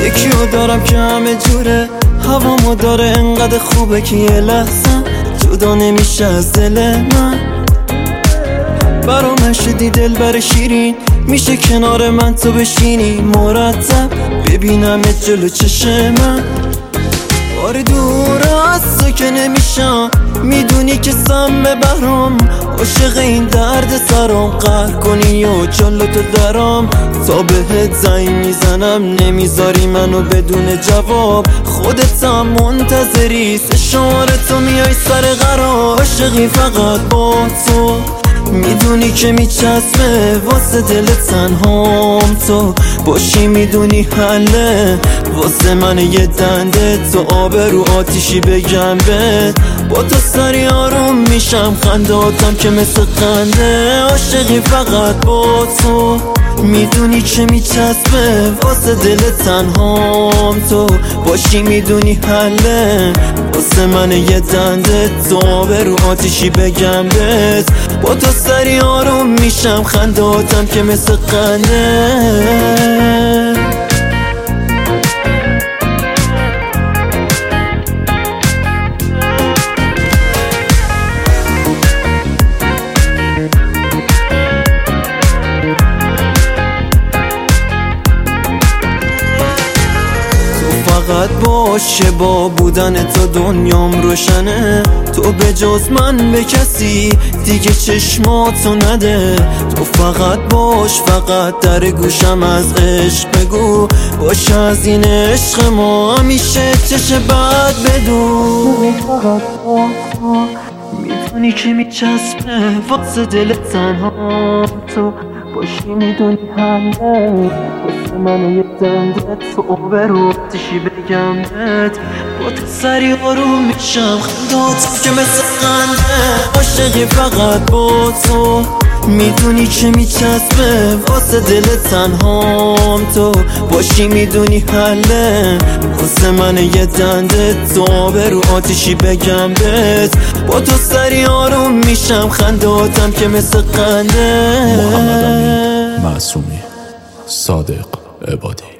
یکیو دارم که همه جوره، هوامو داره انقدر خوبه که یه لحظه جدا نمیشه از دل من. برام شدی دل بر شیرین، میشه کنار من تو بشینی مرتب ببینمت جلو چشم من. آره دور از تو که نمیشم، میدونی که سم برام عاشق این درد سرام. قهر کنی و جلو تو درام، تا بهت زنگ میزنم نمیذاری منو بدون جواب. خودت هم منتظری، سه شماره تو میای سر قرار. عاشقی فقط با تو، میدونی که میچسبه واسه دل تنهام. تو باشی میدونی حله واسه من یه دنده. تو آب رو آتیشی بگم بهت، با تو سری آروم میشم، خنداتم که مثل خنده. عاشقی فقط با تو، میدونی که میچسبه واسه دل تنهام. تو باشی میدونی حله واسه من یه دنده. تو آب رو آتیشی بگم بهت، با تو سری آروم میشم، خنداتم که مثل خنده. فقط باشه با بودن تو دنیام روشنه. تو به جز من به کسی دیگه چشماتو نده. تو فقط باش، فقط در گوشم از عشق بگو. باشه از این عشق ما همیشه چش بد بدون. فقط تو میدونی که میچسبه واسه دل تنها. تو باشی میدونی حله واسه من یه دنده. تو آبرو آتیشی بگم بهت، با تو سری آروم میشم، خنداتم که مثل خنده. عاشقی فقط با تو، میدونی که میچسبه واسه دل تنهام. تو باشی میدونی حله واسه من یه دنده. تو آبرو آتیشی بگم بهت، با تو سری آروم میشم، خنداتم که مثل خنده. محمد امین معصومی، صادق عبادی.